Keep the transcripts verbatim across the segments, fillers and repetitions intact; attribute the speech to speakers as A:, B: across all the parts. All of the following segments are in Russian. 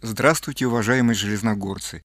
A: Здравствуйте, уважаемые железногорцы!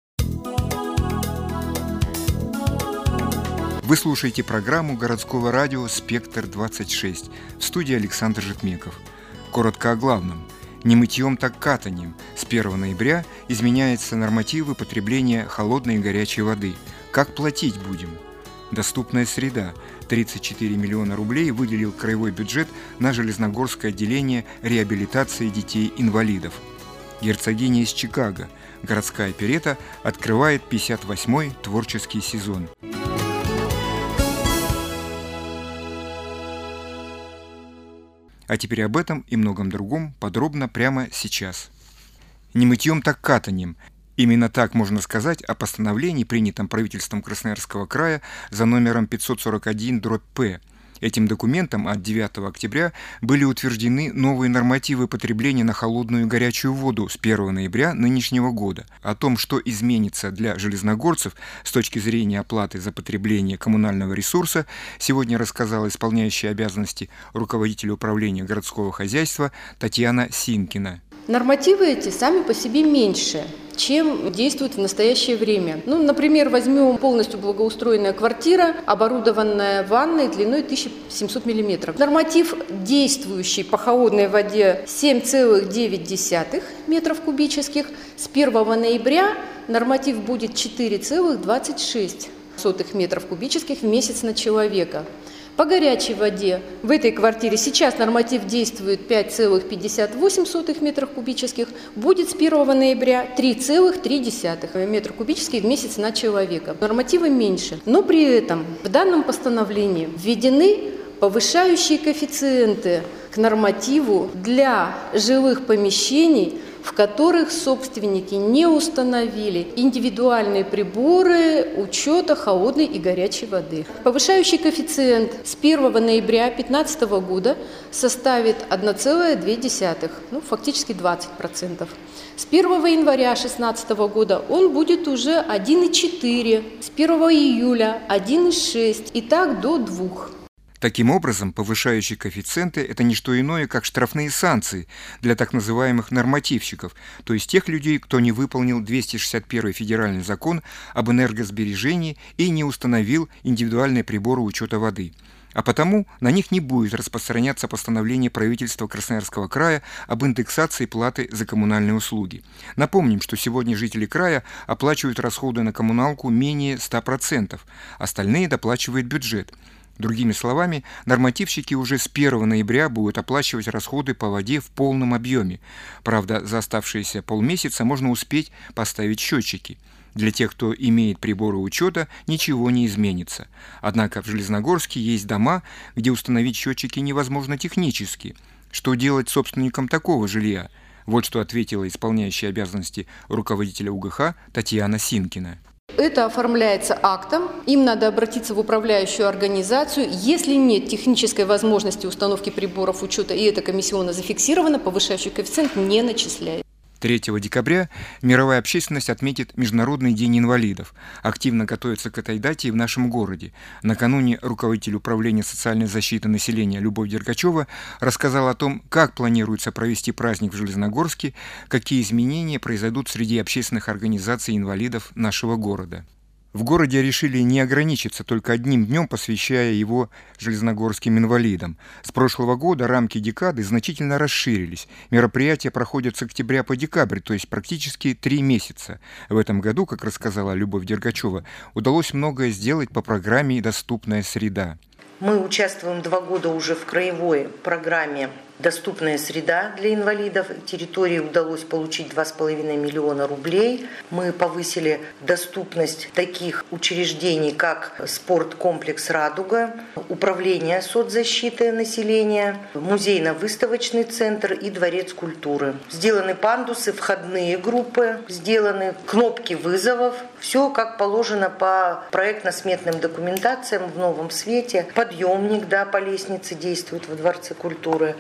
A: Вы слушаете программу городского радио «Спектр двадцать шесть». В студии Александр Житмеков. Коротко о главном. Не мытьем, так катаньем. С первого ноября изменяются нормативы потребления холодной и горячей воды. Как платить будем? Доступная среда. тридцать четыре миллиона рублей выделил краевой бюджет на Железногорское отделение реабилитации детей-инвалидов. Герцогиня из Чикаго. Городская оперетта открывает пятьдесят восьмой творческий сезон. А теперь об этом и многом другом подробно прямо сейчас. Не мытьем, так катаньем. Именно так можно сказать о постановлении, принятом правительством Красноярского края за номером пятьсот сорок один дробь П. Этим документом от девятого октября были утверждены новые нормативы потребления на холодную и горячую воду с первого ноября нынешнего года. О том, что изменится для железногорцев с точки зрения оплаты за потребление коммунального ресурса, сегодня рассказала исполняющая обязанности руководителя управления городского хозяйства Татьяна Синкина.
B: Нормативы эти сами по себе меньше, чем действуют в настоящее время. Ну, например, возьмем полностью благоустроенная квартира, оборудованная ванной длиной тысяча семьсот миллиметров. Норматив, действующий по холодной воде, семь целых девять десятых метров кубических. С первого ноября норматив будет четыре целых двадцать шесть сотых метров кубических в месяц на человека. По горячей воде в этой квартире сейчас норматив действует пять целых пятьдесят восемь сотых метров кубических, будет с первого ноября три целых три десятых метра кубических в месяц на человека. Нормативы меньше, но при этом в данном постановлении введены повышающие коэффициенты к нормативу для жилых помещений, в которых собственники не установили индивидуальные приборы учета холодной и горячей воды. Повышающий коэффициент с первого ноября две тысячи пятнадцатого года составит одна целая две десятых, ну, фактически двадцать процентов. С первого января две тысячи шестнадцатого года он будет уже один целых четыре десятых, с первого июля один целых шесть десятых и так до двух.
A: Таким образом, повышающие коэффициенты – это не что иное, как штрафные санкции для так называемых нормативщиков, то есть тех людей, кто не выполнил двести шестьдесят первый федеральный закон об энергосбережении и не установил индивидуальные приборы учета воды. А потому на них не будет распространяться постановление правительства Красноярского края об индексации платы за коммунальные услуги. Напомним, что сегодня жители края оплачивают расходы на коммуналку менее ста процентов, остальные доплачивает бюджет. Другими словами, нормативщики уже с первого ноября будут оплачивать расходы по воде в полном объеме. Правда, за оставшиеся полмесяца можно успеть поставить счетчики. Для тех, кто имеет приборы учета, ничего не изменится. Однако в Железногорске есть дома, где установить счетчики невозможно технически. Что делать собственникам такого жилья? Вот что ответила исполняющая обязанности руководителя УГХ Татьяна Синкина.
B: Это оформляется актом, им надо обратиться в управляющую организацию. Если нет технической возможности установки приборов учета, и это комиссионно зафиксировано, повышающий коэффициент не начисляет.
A: третьего декабря мировая общественность отметит Международный день инвалидов. Активно готовится к этой дате и в нашем городе. Накануне руководитель управления социальной защиты населения Любовь Дергачева рассказала о том, как планируется провести праздник в Железногорске, какие изменения произойдут среди общественных организаций инвалидов нашего города. В городе решили не ограничиться только одним днем, посвящая его железногорским инвалидам. С прошлого года рамки декады значительно расширились. Мероприятия проходят с октября по декабрь, то есть практически три месяца. В этом году, как рассказала Любовь Дергачева, удалось многое сделать по программе «Доступная среда».
C: Мы участвуем два года уже в краевой программе «Доступная среда для инвалидов». Территории удалось получить два с половиной миллиона рублей. Мы повысили доступность таких учреждений, как спорткомплекс «Радуга», управление соцзащиты населения, музейно-выставочный центр и дворец культуры. Сделаны пандусы, входные группы, сделаны кнопки вызовов. Все как положено по проектно-сметным документациям в новом свете. Подъемник, да, по лестнице действует во Дворце культуры.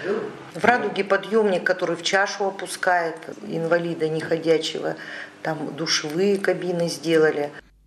C: В «Радуге» подъемник, который в чашу опускает инвалида неходячего. Там душевые кабины сделали.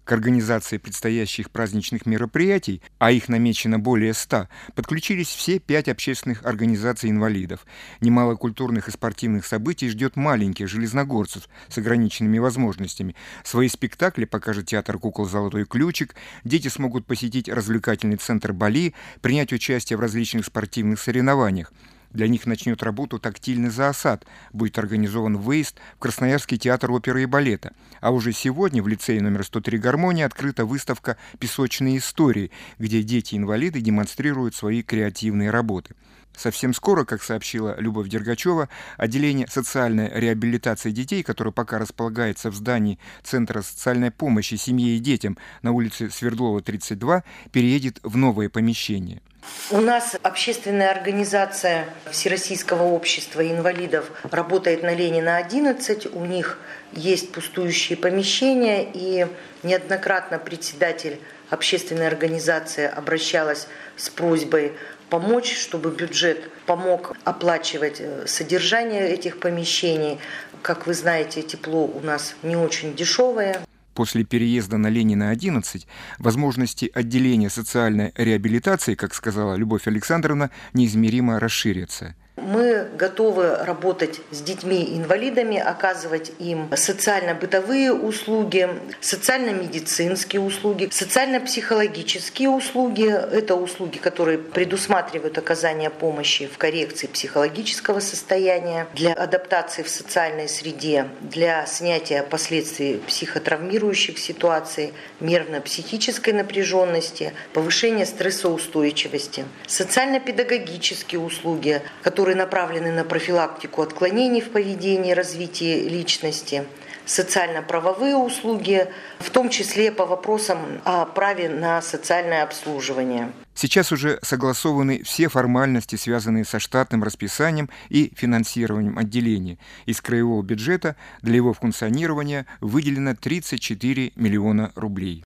A: К организации предстоящих праздничных мероприятий, а их намечено более ста, подключились все пять общественных организаций инвалидов. Немало культурных и спортивных событий ждет маленьких железногорцев с ограниченными возможностями. Свои спектакли покажет театр кукол «Золотой ключик», дети смогут посетить развлекательный центр «Бали», принять участие в различных спортивных соревнованиях. Для них начнет работу тактильный зоосад. Будет организован выезд в Красноярский театр оперы и балета. А уже сегодня в лицее номер сто три «Гармония» открыта выставка «Песочные истории», где дети-инвалиды демонстрируют свои креативные работы. Совсем скоро, как сообщила Любовь Дергачева, отделение социальной реабилитации детей, которое пока располагается в здании Центра социальной помощи семье и детям на улице Свердлова, тридцать два, переедет в новое помещение.
C: У нас общественная организация Всероссийского общества инвалидов работает на Ленина, одиннадцать. У них есть пустующие помещения, и неоднократно председатель общественной организации обращалась с просьбой помочь, чтобы бюджет помог оплачивать содержание этих помещений. Как вы знаете, тепло у нас не очень дешевое.
A: После переезда на Ленина, одиннадцать, возможности отделения социальной реабилитации, как сказала Любовь Александровна, неизмеримо расширятся.
C: Мы готовы работать с детьми-инвалидами, оказывать им социально-бытовые услуги, социально-медицинские услуги, социально-психологические услуги. Это услуги, которые предусматривают оказание помощи в коррекции психологического состояния, для адаптации в социальной среде, для снятия последствий психотравмирующих ситуаций, нервно-психической напряженности, повышения стрессоустойчивости, социально-педагогические услуги, которые направлены на профилактику отклонений в поведении и развитии личности, социально-правовые услуги, в том числе по вопросам о праве на социальное обслуживание.
A: Сейчас уже согласованы все формальности, связанные со штатным расписанием и финансированием отделения. Из краевого бюджета для его функционирования выделено тридцать четыре миллиона рублей.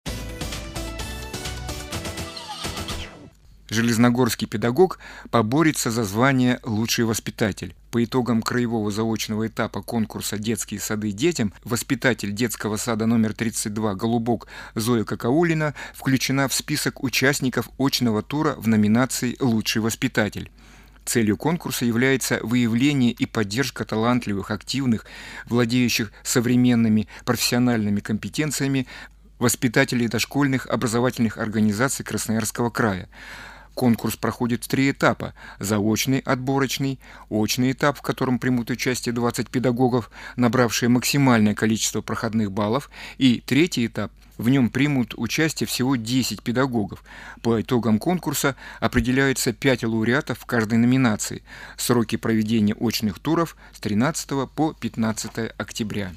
A: Железногорский педагог поборется за звание «Лучший воспитатель». По итогам краевого заочного этапа конкурса «Детские сады детям» воспитатель детского сада номер тридцать два «Голубок» Зоя Какаулина включена в список участников очного тура в номинации «Лучший воспитатель». Целью конкурса является выявление и поддержка талантливых, активных, владеющих современными профессиональными компетенциями воспитателей дошкольных образовательных организаций Красноярского края. Конкурс проходит в три этапа – заочный, отборочный, очный этап, в котором примут участие двадцать педагогов, набравшие максимальное количество проходных баллов, и третий этап – в нем примут участие всего десять педагогов. По итогам конкурса определяются пять лауреатов в каждой номинации. Сроки проведения очных туров с тринадцатого по пятнадцатое октября.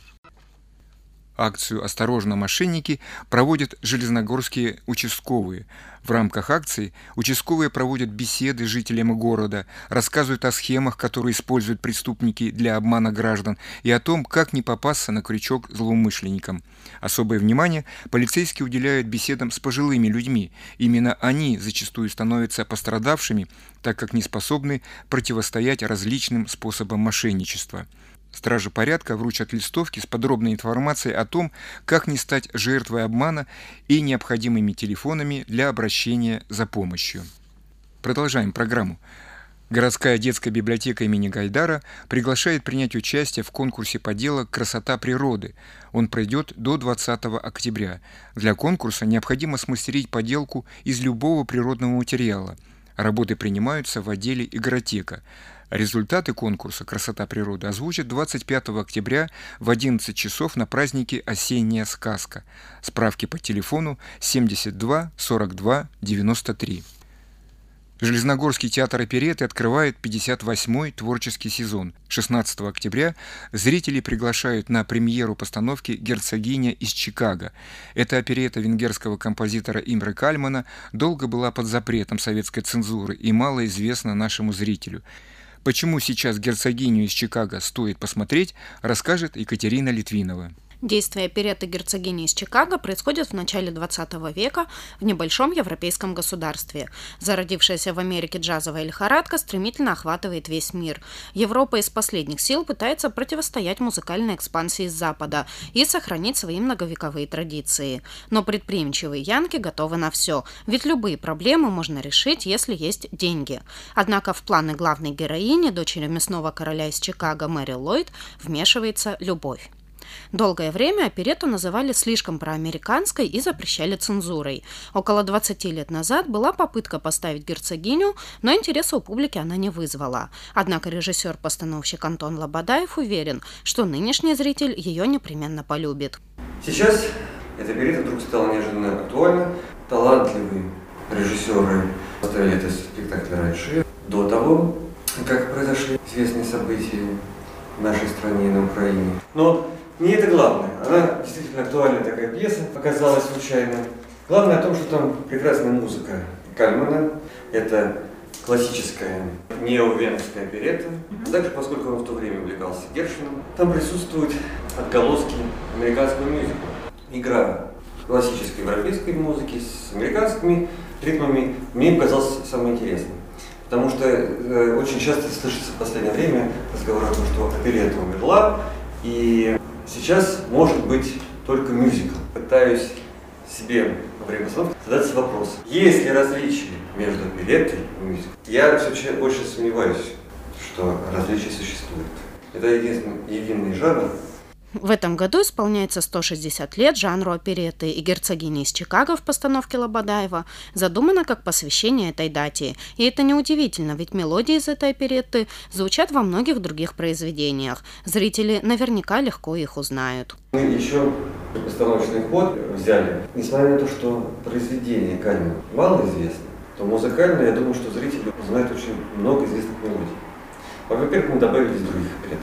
A: Акцию «Осторожно, мошенники» проводят железногорские участковые. В рамках акции участковые проводят беседы с жителями города, рассказывают о схемах, которые используют преступники для обмана граждан, и о том, как не попасться на крючок злоумышленникам. Особое внимание полицейские уделяют беседам с пожилыми людьми. Именно они зачастую становятся пострадавшими, так как не способны противостоять различным способам мошенничества. Стражи порядка вручат листовки с подробной информацией о том, как не стать жертвой обмана и необходимыми телефонами для обращения за помощью. Продолжаем программу. Городская детская библиотека имени Гайдара приглашает принять участие в конкурсе поделок «Красота природы». Он пройдет до двадцатого октября. Для конкурса необходимо смастерить поделку из любого природного материала. Работы принимаются в отделе «Игротека». Результаты конкурса «Красота природы» озвучат двадцать пятого октября в одиннадцать часов на празднике «Осенняя сказка». Справки по телефону семьдесят два сорок два девяносто три. Железногорский театр оперетты открывает пятьдесят восьмой творческий сезон. шестнадцатого октября зрители приглашают на премьеру постановки «Герцогиня из Чикаго». Эта оперетта венгерского композитора Имре Кальмана долго была под запретом советской цензуры и мало известна нашему зрителю. Почему сейчас «Герцогиню из Чикаго» стоит посмотреть, расскажет Екатерина Литвинова.
D: Действие оперетты «Герцогини из Чикаго» происходит в начале двадцатого века в небольшом европейском государстве. Зародившаяся в Америке джазовая лихорадка стремительно охватывает весь мир. Европа из последних сил пытается противостоять музыкальной экспансии с Запада и сохранить свои многовековые традиции. Но предприимчивые янки готовы на все, ведь любые проблемы можно решить, если есть деньги. Однако в планы главной героини, дочери мясного короля из Чикаго Мэри Ллойд, вмешивается любовь. Долгое время оперетту называли слишком проамериканской и запрещали цензурой. Около двадцати лет назад была попытка поставить герцогиню, но интереса у публики она не вызвала. Однако режиссер-постановщик Антон Лободаев уверен, что нынешний зритель ее непременно полюбит.
E: Сейчас эта оперетта вдруг стала неожиданно актуальна. Талантливые режиссеры поставили этот спектакль раньше, до того, как произошли известные события в нашей стране и на Украине. Но не это главное. Она действительно актуальная такая пьеса, оказалась случайно. Главное в том, что там прекрасная музыка Кальмана. Это классическая неовенская оперетта. Также, поскольку он в то время увлекался Гершвином, там присутствуют отголоски американского мюзикла. Игра классической европейской музыки с американскими ритмами мне показалось самым интересным. Потому что э, очень часто слышится в последнее время разговор о том, что оперетта умерла, и сейчас может быть только мюзикл. Пытаюсь себе во время постановки задаться вопросом, есть ли различия между опереттой и мюзиклом. Я все больше сомневаюсь, что различия существуют. Это единственный, единый жанр.
D: В этом году исполняется сто шестьдесят лет жанру оперетты, и «Герцогиня из Чикаго» в постановке Лободаева задумана как посвящение этой дате. И это неудивительно, ведь мелодии из этой оперетты звучат во многих других произведениях. Зрители наверняка легко их узнают.
E: Мы еще постановочный ход взяли. Несмотря на то, что произведение Кальмана мало известно, то музыкально, я думаю, что зрители знают очень много известных мелодий. Во-первых, мы добавили из других оперет.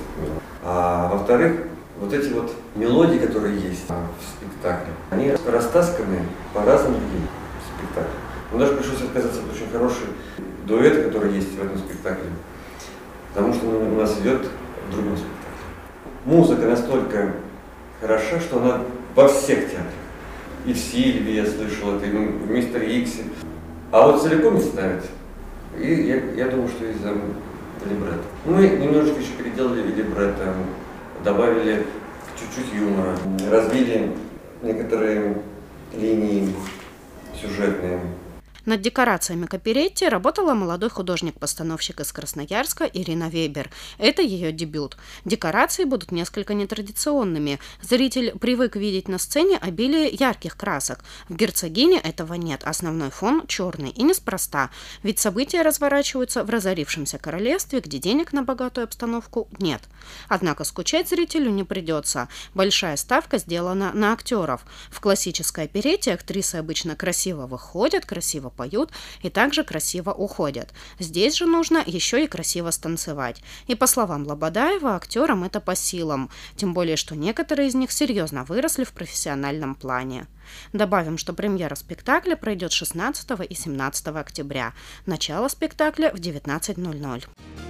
E: А во-вторых, вот эти вот мелодии, которые есть в спектакле, они растасканы по разным другим спектаклям. Нам даже пришлось отказаться от очень хороший дуэт, который есть в этом спектакле, потому что он у нас идет в другом спектакле. Музыка настолько хороша, что она во всех театрах. И в «Сильвии» я слышал это, и в «Мистере Иксе». А вот целиком не ставят. И я, я думаю, что из-за либретто. Мы немножечко еще переделали либретто, добавили чуть-чуть юмора, развили некоторые линии сюжетные.
D: Над декорациями к оперетте работала молодой художник-постановщик из Красноярска Ирина Вебер. Это ее дебют. Декорации будут несколько нетрадиционными. Зритель привык видеть на сцене обилие ярких красок. В «Герцогине» этого нет. Основной фон черный. И неспроста. Ведь события разворачиваются в разорившемся королевстве, где денег на богатую обстановку нет. Однако скучать зрителю не придется. Большая ставка сделана на актеров. В классической оперетте актрисы обычно красиво выходят, красиво поют и также красиво уходят. Здесь же нужно еще и красиво станцевать. И по словам Лободаева, актерам это по силам. Тем более, что некоторые из них серьезно выросли в профессиональном плане. Добавим, что премьера спектакля пройдет шестнадцатого и семнадцатого октября. Начало спектакля в девятнадцать ноль ноль.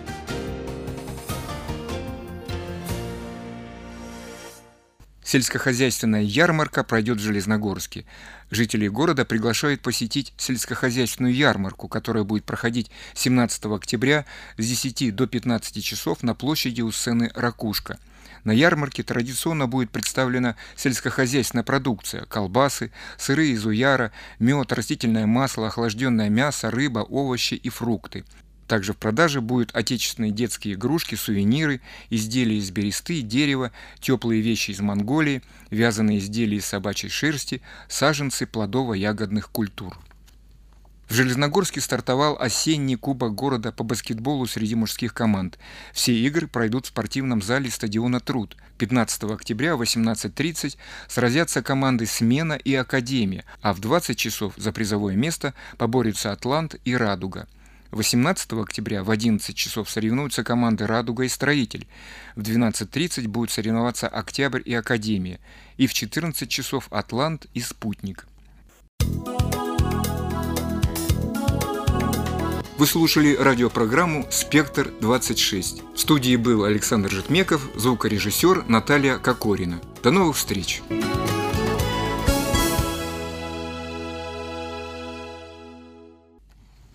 A: Сельскохозяйственная ярмарка пройдет в Железногорске. Жителей города приглашают посетить сельскохозяйственную ярмарку, которая будет проходить семнадцатого октября с десяти до пятнадцати часов на площади у сцены «Ракушка». На ярмарке традиционно будет представлена сельскохозяйственная продукция: колбасы, сыры из уяра, мед, растительное масло, охлажденное мясо, рыба, овощи и фрукты. Также в продаже будут отечественные детские игрушки, сувениры, изделия из бересты, дерева, теплые вещи из Монголии, вязаные изделия из собачьей шерсти, саженцы плодово-ягодных культур. В Железногорске стартовал осенний кубок города по баскетболу среди мужских команд. Все игры пройдут в спортивном зале стадиона «Труд». пятнадцатого октября в восемнадцать тридцать сразятся команды «Смена» и «Академия», а в двадцать часов за призовое место поборются «Атлант» и «Радуга». восемнадцатого октября в одиннадцать часов соревнуются команды «Радуга» и «Строитель». В двенадцать тридцать будут соревноваться «Октябрь» и «Академия». И в четырнадцать часов «Атлант» и «Спутник». Вы слушали радиопрограмму «Спектр двадцать шесть». В студии был Александр Житмеков, звукорежиссер Наталья Кокорина. До новых встреч!